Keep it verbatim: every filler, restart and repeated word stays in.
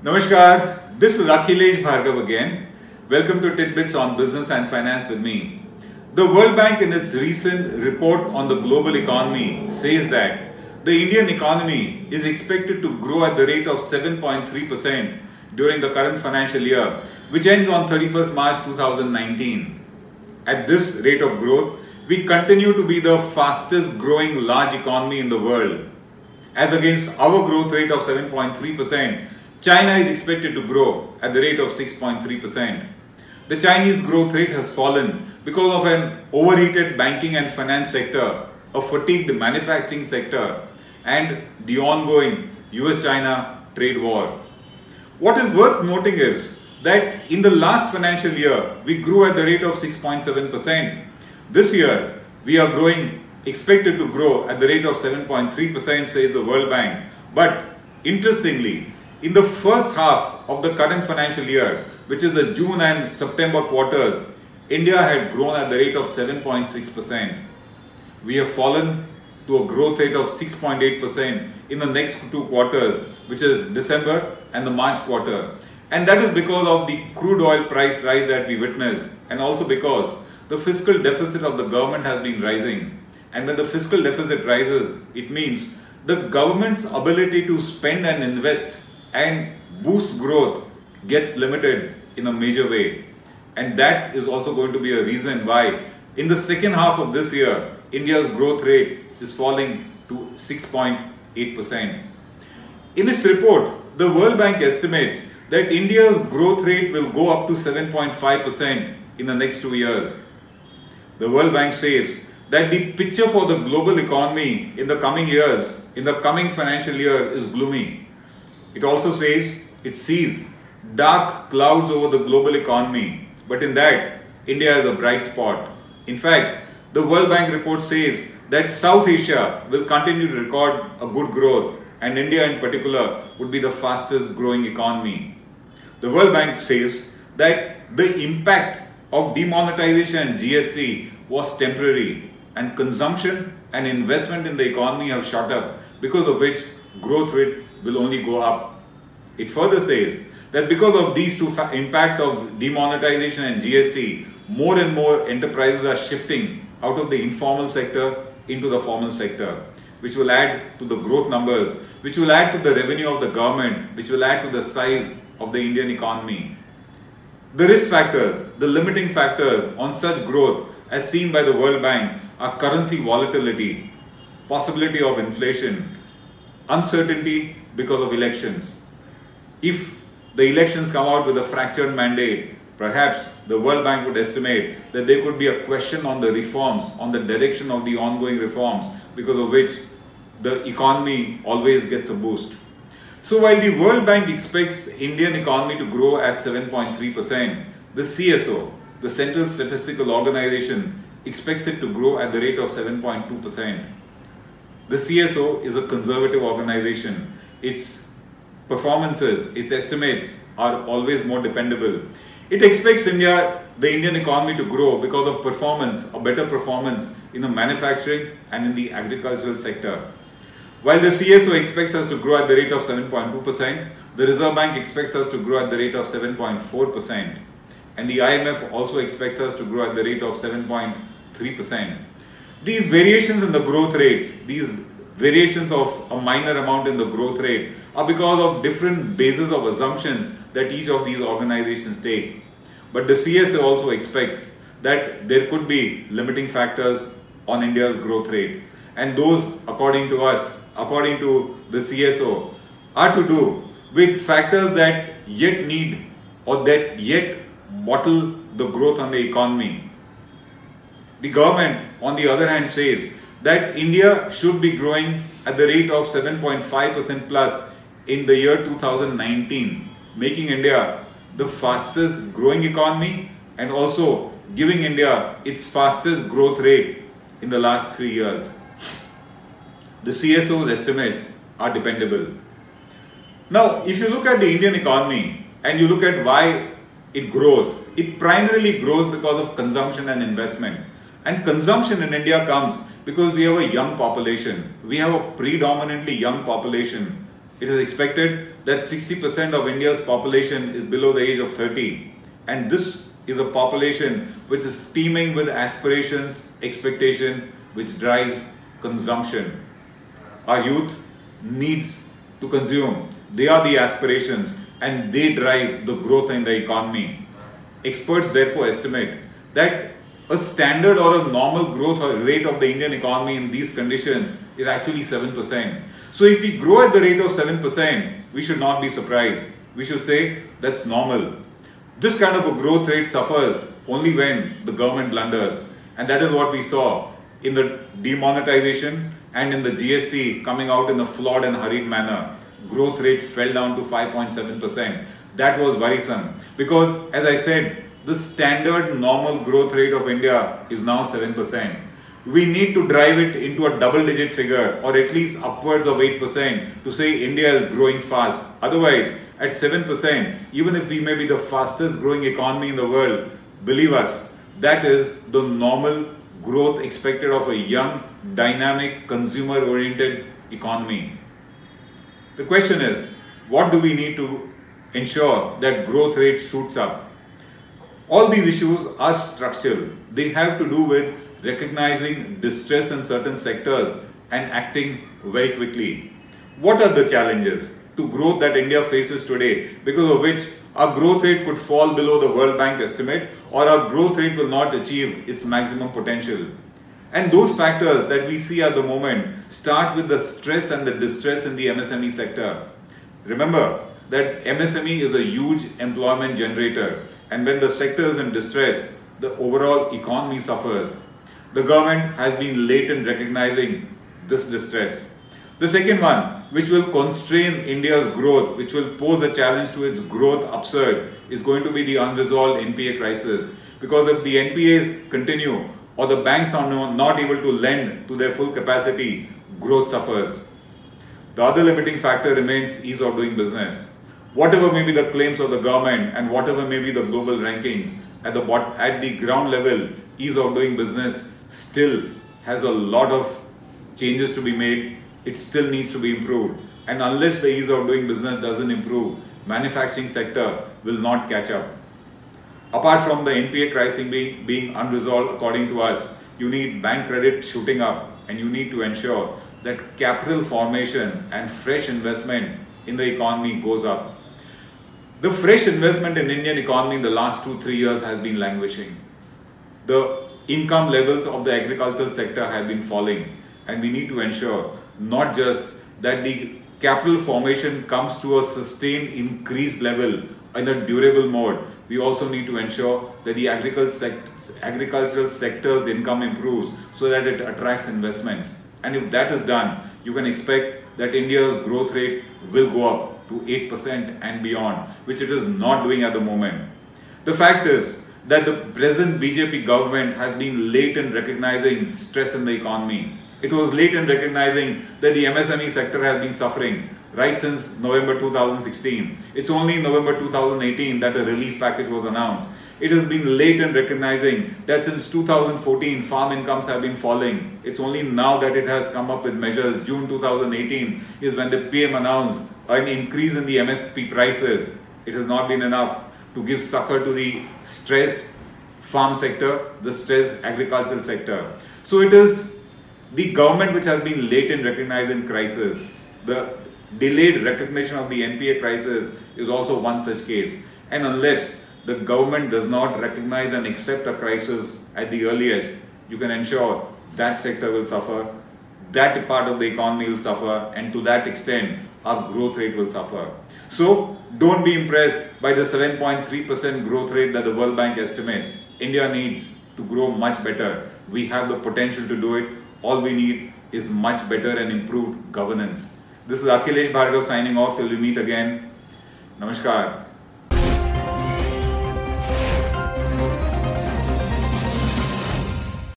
Namaskar, this is Akhilesh Bhargav again. Welcome to Tidbits on Business and Finance with me. The World Bank in its recent report on the global economy says that the Indian economy is expected to grow at the rate of seven point three percent during the current financial year, which ends on thirty-first March two thousand nineteen. At this rate of growth, we continue to be the fastest growing large economy in the world. As against our growth rate of seven point three percent, China is expected to grow at the rate of six point three percent. The Chinese growth rate has fallen because of an overheated banking and finance sector, a fatigued manufacturing sector, and the ongoing U S China trade war. What is worth noting is that in the last financial year, we grew at the rate of six point seven percent. This year, we are growing, expected to grow at the rate of seven point three percent, says the World Bank. But interestingly, in the first half of the current financial year, which is the June and September quarters, India had grown at the rate of seven point six percent. We have fallen to a growth rate of six point eight percent in the next two quarters, which is December and the March quarter. And that is because of the crude oil price rise that we witnessed, and also because the fiscal deficit of the government has been rising. And when the fiscal deficit rises, it means the government's ability to spend and invest and boost growth gets limited in a major way. And that is also going to be a reason why in the second half of this year, India's growth rate is falling to six point eight percent. In its report, the World Bank estimates that India's growth rate will go up to seven point five percent in the next two years. The World Bank says that the picture for the global economy in the coming years, in the coming financial year, is gloomy. It also says it sees dark clouds over the global economy, but in that, India is a bright spot. In fact, the World Bank report says that South Asia will continue to record a good growth, and India in particular would be the fastest growing economy. The World Bank says that the impact of demonetization and G S T was temporary, and consumption and investment in the economy have shot up, because of which growth rate will only go up. It further says that because of these two fa- impact of demonetization and G S T, more and more enterprises are shifting out of the informal sector into the formal sector, which will add to the growth numbers, which will add to the revenue of the government, which will add to the size of the Indian economy. The risk factors, the limiting factors on such growth as seen by the World Bank are currency volatility, possibility of inflation, uncertainty because of elections. If the elections come out with a fractured mandate, perhaps the World Bank would estimate that there could be a question on the reforms, on the direction of the ongoing reforms, because of which the economy always gets a boost. So while the World Bank expects the Indian economy to grow at seven point three percent, the C S O, the Central Statistical Organization, expects it to grow at the rate of seven point two percent. The C S O is a conservative organization. Its performances, its estimates are always more dependable. It expects India, the Indian economy to grow because of performance, a better performance in the manufacturing and in the agricultural sector. While the C S O expects us to grow at the rate of seven point two percent, the Reserve Bank expects us to grow at the rate of seven point four percent. And the I M F also expects us to grow at the rate of seven point three percent. These variations in the growth rates, these variations of a minor amount in the growth rate, are because of different bases of assumptions that each of these organizations take. But the C S O also expects that there could be limiting factors on India's growth rate. And those, according to us, according to the C S O, are to do with factors that yet need or that yet bottle the growth on the economy. The government, on the other hand, says that India should be growing at the rate of seven point five percent plus in the year two thousand nineteen, making India the fastest growing economy and also giving India its fastest growth rate in the last three years. The C S O's estimates are dependable. Now, if you look at the Indian economy and you look at why it grows, it primarily grows because of consumption and investment. And consumption in India comes because we have a young population. We have a predominantly young population. It is expected that sixty percent of India's population is below the age of thirty, and this is a population which is teeming with aspirations, expectation, which drives consumption. Our youth needs to consume. They are the aspirations and they drive the growth in the economy. Experts therefore estimate that a standard or a normal growth rate of the Indian economy in these conditions is actually seven percent. So if we grow at the rate of seven percent, we should not be surprised. We should say that's normal. This kind of a growth rate suffers only when the government blunders, and that is what we saw in the demonetization and in the G S T coming out in a flawed and hurried manner. Growth rate fell down to five point seven percent. That was worrisome because, as I said, the standard normal growth rate of India is now seven percent. We need to drive it into a double digit figure or at least upwards of eight percent to say India is growing fast. Otherwise, at seven percent, even if we may be the fastest growing economy in the world, believe us, that is the normal growth expected of a young, dynamic, consumer-oriented economy. The question is, what do we need to ensure that growth rate shoots up? All these issues are structural. They have to do with recognizing distress in certain sectors and acting very quickly. What are the challenges to growth that India faces today, because of which our growth rate could fall below the World Bank estimate or our growth rate will not achieve its maximum potential? And those factors that we see at the moment start with the stress and the distress in the M S M E sector. Remember that M S M E is a huge employment generator, and when the sector is in distress, the overall economy suffers. The government has been late in recognizing this distress. The second one, which will constrain India's growth, which will pose a challenge to its growth upsurge, is going to be the unresolved N P A crisis. Because if the N P As continue or the banks are not able to lend to their full capacity, growth suffers. The other limiting factor remains ease of doing business. Whatever may be the claims of the government and whatever may be the global rankings, at the, at the ground level, ease of doing business still has a lot of changes to be made. It still needs to be improved. And unless the ease of doing business doesn't improve, manufacturing sector will not catch up. Apart from the N P A crisis being, being unresolved, according to us, you need bank credit shooting up, and you need to ensure that capital formation and fresh investment in the economy goes up. The fresh investment in Indian economy in the last two, three years has been languishing. The income levels of the agricultural sector have been falling, and we need to ensure not just that the capital formation comes to a sustained increased level in a durable mode. We also need to ensure that the agricultural sector's income improves so that it attracts investments. And if that is done, you can expect that India's growth rate will go up to eight percent and beyond, which it is not doing at the moment. The fact is that the present B J P government has been late in recognizing stress in the economy. It was late in recognizing that the M S M E sector has been suffering right since November two thousand sixteen. It's only in November two thousand eighteen that a relief package was announced. It has been late in recognizing that since two thousand fourteen, farm incomes have been falling. It's only now that it has come up with measures. June two thousand eighteen is when the P M announced an increase in the M S P prices. It has not been enough to give succor to the stressed farm sector, the stressed agricultural sector. So it is the government which has been late in recognizing crisis. The delayed recognition of the N P A crisis is also one such case. And unless the government does not recognize and accept a crisis at the earliest, you can ensure that sector will suffer, that part of the economy will suffer, and to that extent, our growth rate will suffer. So, don't be impressed by the seven point three percent growth rate that the World Bank estimates. India needs to grow much better. We have the potential to do it. All we need is much better and improved governance. This is Akhilesh Bhargav signing off till we meet again. Namaskar.